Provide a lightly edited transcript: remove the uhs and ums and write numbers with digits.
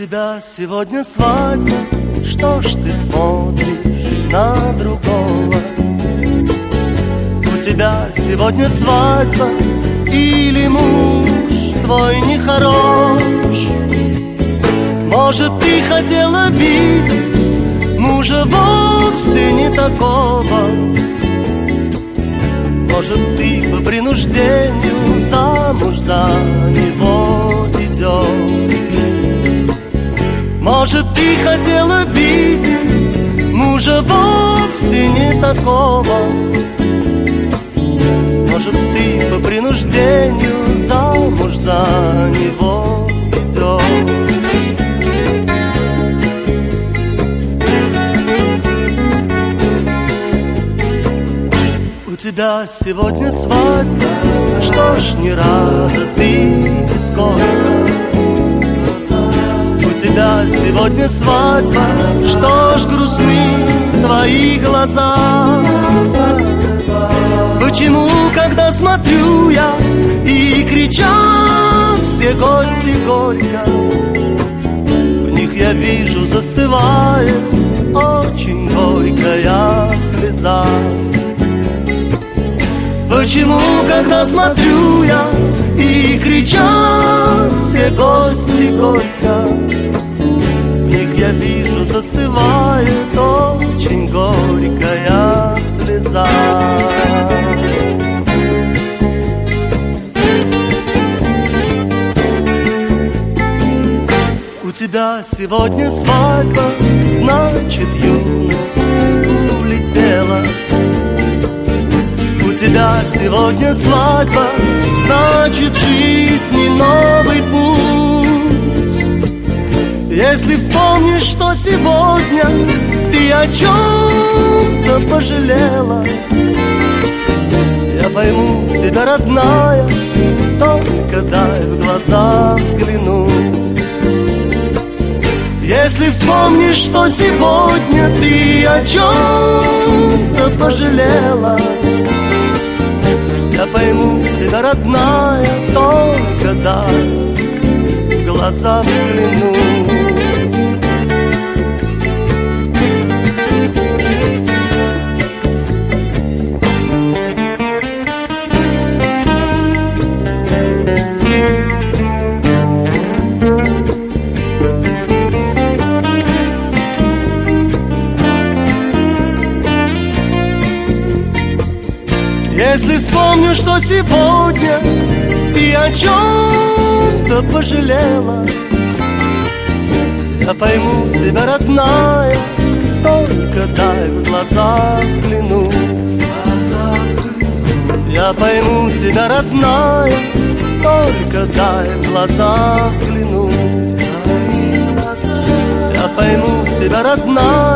тебя сегодня свадьба, что ж ты смотришь на другого? У тебя сегодня свадьба, или муж твой нехорош? Может, ты хотела видеть мужа вовсе не такого? Может, ты по принуждению замуж за него идешь? Может, ты хотела видеть мужа вовсе не такого? Может, ты по принуждению замуж за него идешь? У тебя сегодня свадьба, что ж не рада ты нисколько? У тебя сегодня свадьба, что ж грустны твои глаза? Почему, когда смотрю я, и кричат все гости горько, в них я вижу застывает очень горькая слеза? Почему, когда смотрю я, и кричат все гости горько, в них я вижу застывает очень горькая слеза? У тебя сегодня свадьба, значит, юность улетела. У тебя сегодня свадьба, значит, жизни новый путь. Если вспомнишь, что сегодня ты о чем-то пожалела, я пойму тебя, родная, только дай в глаза взглянуть. Если вспомнишь, что сегодня ты о чем-то пожалела, я пойму тебя, родная, только дай в глаза взглянуть. Если вспомню, что сегодня ты о чем-то пожалела, я пойму тебя, родная, только дай в глаза взглянуть. Я пойму тебя, родная, только дай в глаза взглянуть. Я пойму тебя, родная,